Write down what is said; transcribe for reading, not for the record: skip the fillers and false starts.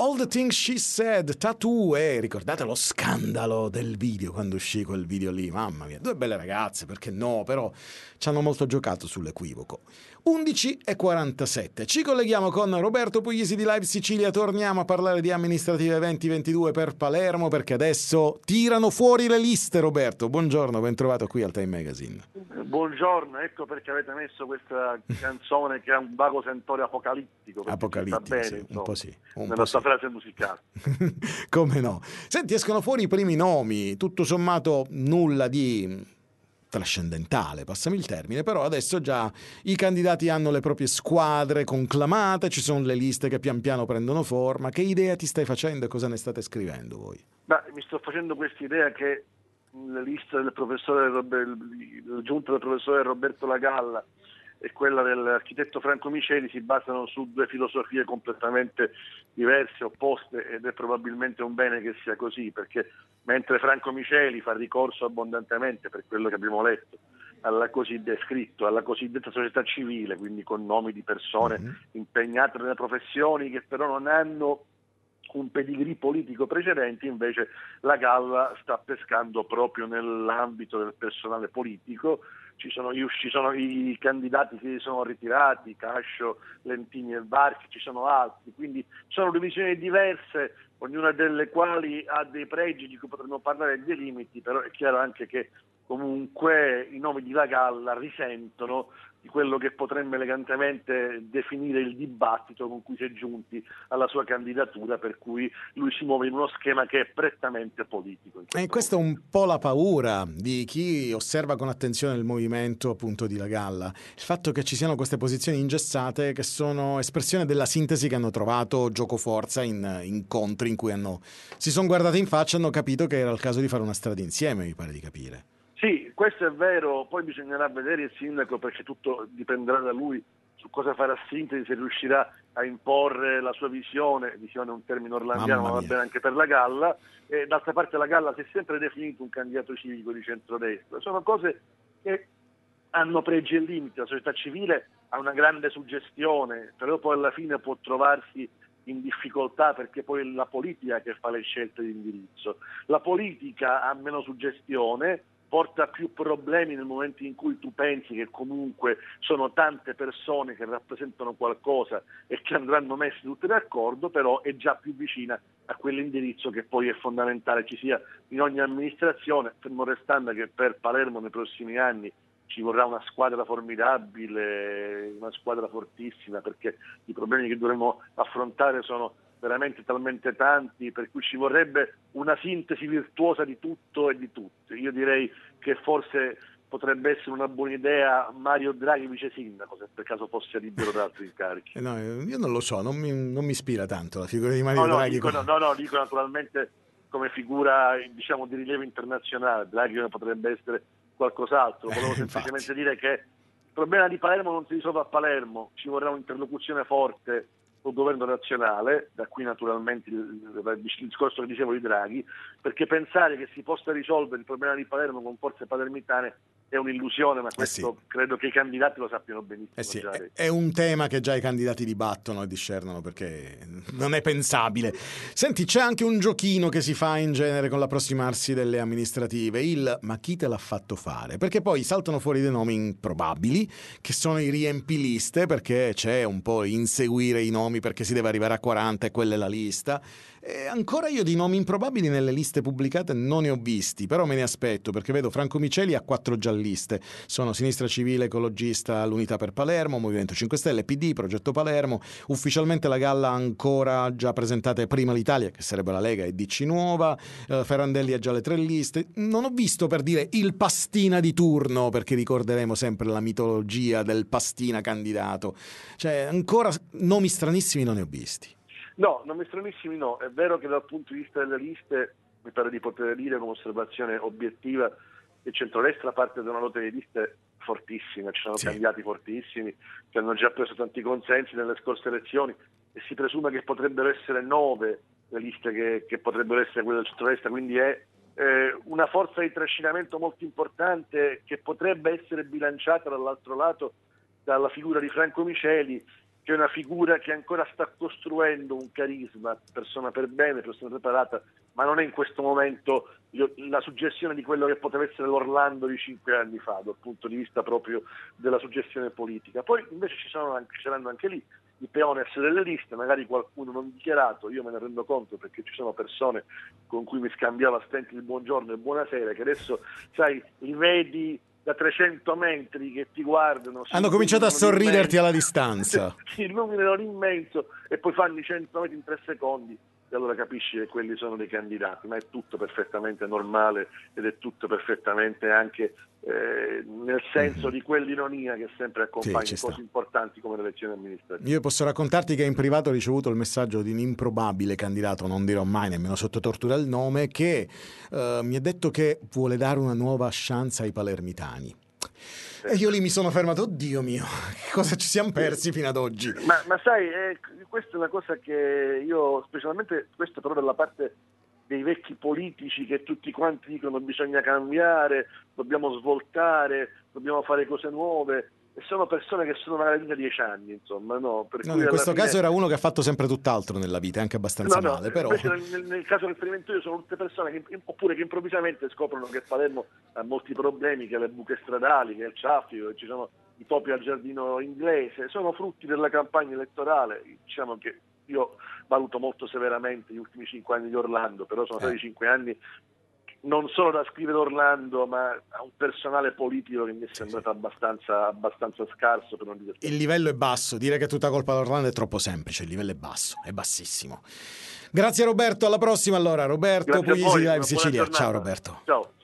All the Things She Said, Tattoo, e ricordate lo scandalo del video quando uscì quel video lì, mamma mia, due belle ragazze, perché no, però ci hanno molto giocato sull'equivoco. 11:47, ci colleghiamo con Roberto Puglisi di Live Sicilia, torniamo a parlare di amministrative 2022 per Palermo, perché adesso tirano fuori le liste. Roberto, buongiorno, ben trovato qui al Time Magazine. Buongiorno, ecco perché avete messo questa canzone che ha un vago sentore apocalittico. Apocalittico, bene, sì, insomma, un po' sì. nella sua frase musicale. Come no? Senti, escono fuori i primi nomi, tutto sommato nulla di trascendentale, passami il termine, però adesso già i candidati hanno le proprie squadre conclamate, ci sono le liste che pian piano prendono forma. Che idea ti stai facendo e cosa ne state scrivendo voi? Mi sto facendo questa idea che la lista del professore la giunta del professore Roberto Lagalla e quella dell'architetto Franco Miceli si basano su due filosofie completamente diverse, opposte, ed è probabilmente un bene che sia così, perché mentre Franco Miceli fa ricorso abbondantemente, per quello che abbiamo letto, alla cosiddetta società civile, quindi con nomi di persone impegnate nelle professioni che però non hanno un pedigree politico precedente, invece la Galla sta pescando proprio nell'ambito del personale politico. Ci sono i candidati che si sono ritirati, Cascio, Lentini e Varchi, ci sono altri, quindi sono due visioni diverse, ognuna delle quali ha dei pregi di cui potremmo parlare e dei limiti, però è chiaro anche che comunque i nomi di La Galla risentono di quello che potremmo elegantemente definire il dibattito con cui si è giunti alla sua candidatura, per cui lui si muove in uno schema che è prettamente politico. E questa è un po' la paura di chi osserva con attenzione il movimento appunto di La Galla, il fatto che ci siano queste posizioni ingessate che sono espressione della sintesi che hanno trovato gioco forza in incontri in cui si sono guardati in faccia e hanno capito che era il caso di fare una strada insieme, mi pare di capire. Sì, questo è vero, poi bisognerà vedere il sindaco, perché tutto dipenderà da lui su cosa farà sintesi, se riuscirà a imporre la sua visione è un termine orlandiano, ma va bene anche per La Galla, e d'altra parte La Galla si è sempre definito un candidato civico di centrodestra. Sono cose che hanno pregi e limiti. La società civile ha una grande suggestione, però poi alla fine può trovarsi in difficoltà, perché poi è la politica che fa le scelte di indirizzo. La politica ha meno suggestione, porta più problemi nel momento in cui tu pensi che comunque sono tante persone che rappresentano qualcosa e che andranno messe tutte d'accordo, però è già più vicina a quell'indirizzo che poi è fondamentale ci sia in ogni amministrazione, fermo restando che per Palermo nei prossimi anni ci vorrà una squadra formidabile, una squadra fortissima, perché i problemi che dovremo affrontare sono veramente talmente tanti, per cui ci vorrebbe una sintesi virtuosa di tutto e di tutti. Io direi che forse potrebbe essere una buona idea Mario Draghi vice sindaco, se per caso fosse libero da altri incarichi. No, io non lo so, non mi ispira tanto la figura di Mario Draghi. Dico naturalmente come figura, diciamo, di rilievo internazionale. Draghi potrebbe essere qualcos'altro. Volevo semplicemente dire che il problema di Palermo non si risolve a Palermo, ci vorrà un'interlocuzione forte col governo nazionale, da qui naturalmente il discorso che dicevo di Draghi, perché pensare che si possa risolvere il problema di Palermo con forze palermitane è un'illusione, ma questo credo che i candidati lo sappiano benissimo. È un tema che già i candidati dibattono e discernono, perché non è pensabile. Senti, c'è anche un giochino che si fa in genere con l'approssimarsi delle amministrative, ma chi te l'ha fatto fare? Perché poi saltano fuori dei nomi improbabili, che sono i riempiliste, perché c'è un po' inseguire i nomi perché si deve arrivare a 40 e quella è la lista. E ancora io di nomi improbabili nelle liste pubblicate non ne ho visti, però me ne aspetto, perché vedo Franco Miceli ha 4 gialliste, sono Sinistra Civile, Ecologista, l'Unità per Palermo, Movimento 5 Stelle, PD, Progetto Palermo. Ufficialmente la Galla ha ancora già presentate Prima l'Italia, che sarebbe la Lega, e DC Nuova. Ferrandelli ha già le 3 liste. Non ho visto, per dire, il Pastina di turno, perché ricorderemo sempre la mitologia del Pastina candidato. Cioè, ancora nomi stranissimi non ne ho visti. No, nomi stranissimi no. È vero che dal punto di vista delle liste, mi pare di poter dire come osservazione obiettiva, che il centrodestra parte da una lotta di liste fortissima, ci sono candidati fortissimi che hanno già preso tanti consensi nelle scorse elezioni, e si presume che potrebbero essere 9 le liste che potrebbero essere quelle del centrodestra, quindi è una forza di trascinamento molto importante, che potrebbe essere bilanciata dall'altro lato dalla figura di Franco Miceli, che è una figura che ancora sta costruendo un carisma, persona per bene, persona preparata, ma non è in questo momento la suggestione di quello che poteva essere l'Orlando di 5 anni fa, dal punto di vista proprio della suggestione politica. Poi invece ci saranno anche lì i peones delle liste, magari qualcuno non dichiarato, io me ne rendo conto perché ci sono persone con cui mi scambiavo a stenti il buongiorno e buonasera, che adesso, sai, li vedi da 300 metri che ti guardano. Hanno cominciato a sorriderti alla distanza. Si illuminano immenso e poi fanno i 100 metri in 3 secondi. E allora capisci che quelli sono dei candidati, ma è tutto perfettamente normale ed è tutto perfettamente anche nel senso di quell'ironia che sempre accompagna cose importanti come le elezioni amministrative. Io posso raccontarti che in privato ho ricevuto il messaggio di un improbabile candidato, non dirò mai nemmeno sotto tortura il nome, che mi ha detto che vuole dare una nuova chance ai palermitani. E io lì mi sono fermato, oddio mio, che cosa ci siamo persi fino ad oggi? Ma sai, questa è una cosa che io, specialmente questo però dalla parte dei vecchi politici che tutti quanti dicono bisogna cambiare, dobbiamo svoltare, dobbiamo fare cose nuove, e sono persone che sono magari da 10 anni, insomma, no? Per cui in questo caso era uno che ha fatto sempre tutt'altro nella vita, anche abbastanza male, però. Nel caso del riferimento io sono tutte persone oppure che improvvisamente scoprono che Palermo ha molti problemi, che ha le buche stradali, che è il traffico, che ci sono i topi al giardino inglese, sono frutti della campagna elettorale. Diciamo che io valuto molto severamente gli ultimi 5 anni di Orlando, però sono stati 5 anni non solo da scrivere Orlando, ma a un personale politico che mi è sembrato abbastanza scarso, per non dire. Il livello è basso, dire che è tutta colpa di Orlando è troppo semplice, il livello è basso, è bassissimo. Grazie Roberto, alla prossima allora. Roberto Puglisi, Live Sicilia. Ciao Roberto. Ciao.